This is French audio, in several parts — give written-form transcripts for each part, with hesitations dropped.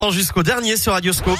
Jusqu'au dernier sur Radioscope.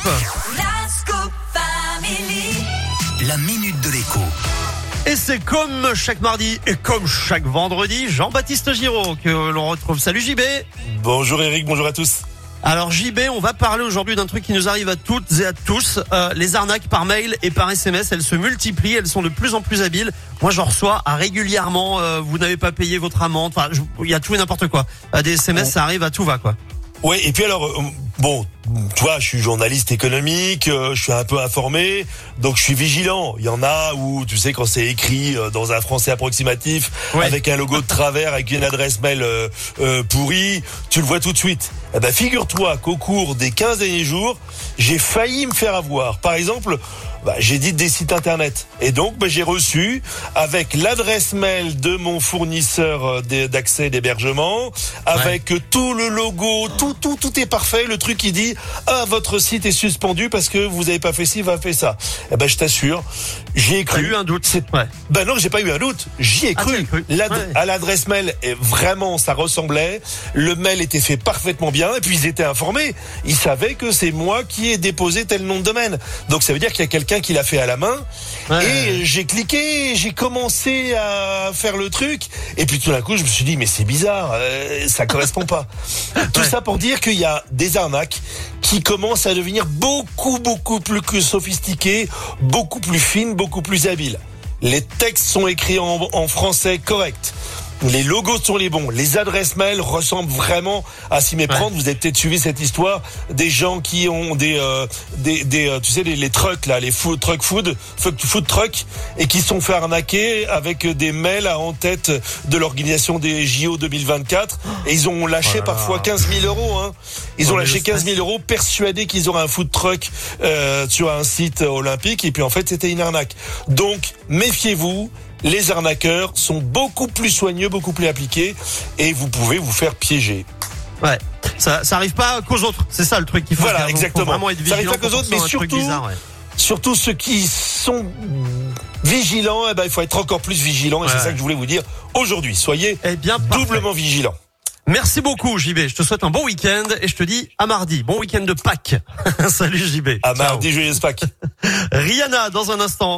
La minute de l'écho. Et c'est comme chaque mardi et comme chaque vendredi, Jean-Baptiste Giraud que l'on retrouve. Salut JB. Bonjour Eric, bonjour à tous. Alors JB, on va parler aujourd'hui d'un truc qui nous arrive à toutes et à tous. Les arnaques par mail et par SMS, elles se multiplient, elles sont de plus en plus habiles. Moi j'en reçois régulièrement, vous n'avez pas payé votre amende, enfin il y a tout et n'importe quoi. Des SMS, ça arrive à tout va quoi. Ouais, et puis alors, bon, tu vois, je suis journaliste économique, je suis un peu informé, donc je suis vigilant. Il y en a où, tu sais, quand c'est écrit dans un français approximatif, ouais, avec un logo de travers, avec une adresse mail pourrie, tu le vois tout de suite. Eh ben, figure-toi qu'au cours des 15 derniers jours, j'ai failli me faire avoir. Par exemple, j'édite des sites internet. Et donc, j'ai reçu, avec l'adresse mail de mon fournisseur d'accès d'hébergement, avec tout le logo, tout est parfait. Le truc qui dit, votre site est suspendu parce que vous avez pas fait ci, vous avez fait ça. Eh ben, je t'assure, j'y ai cru. T'as eu un doute? Non, j'ai pas eu un doute. J'y ai cru. À l'adresse mail, vraiment, ça ressemblait. Le mail était fait parfaitement bien. Et puis, ils étaient informés. Ils savaient que c'est moi qui ai déposé tel nom de domaine. Donc, ça veut dire qu'il y a quelqu'un qui l'a fait à la main. Et j'ai cliqué, j'ai commencé à faire le truc. Et puis, tout d'un coup, je me suis dit, mais c'est bizarre. Ça correspond pas. Tout ça pour dire qu'il y a des arnaques qui commencent à devenir beaucoup plus sophistiquées, beaucoup plus fines, beaucoup plus habiles. Les textes sont écrits en français correct. Les logos sont les bons. Les adresses mail ressemblent vraiment à s'y méprendre. Vous avez peut-être suivi cette histoire des gens qui ont des tu sais, les trucks là, les food trucks, et qui sont fait arnaquer avec des mails en tête de l'organisation des JO 2024. Et ils ont lâché parfois 15 000 euros, hein. Ils ont lâché 15 000 euros persuadés qu'ils auraient un food truck, sur un site olympique. Et puis en fait, c'était une arnaque. Donc, méfiez-vous. Les arnaqueurs sont beaucoup plus soigneux, beaucoup plus appliqués, et vous pouvez vous faire piéger. Ouais, ça arrive pas qu'aux autres. C'est ça le truc qu'il faut faire. Exactement. Faut vraiment être vigilant. Ça arrive pas qu'aux autres, mais surtout ceux qui sont vigilants, il faut être encore plus vigilant, et c'est ça que je voulais vous dire aujourd'hui. Soyez doublement vigilants. Merci beaucoup JB, je te souhaite un bon week-end et je te dis à mardi. Bon week-end de Pâques. Salut JB. À mardi, joyeuse Pâques. Rihanna dans un instant.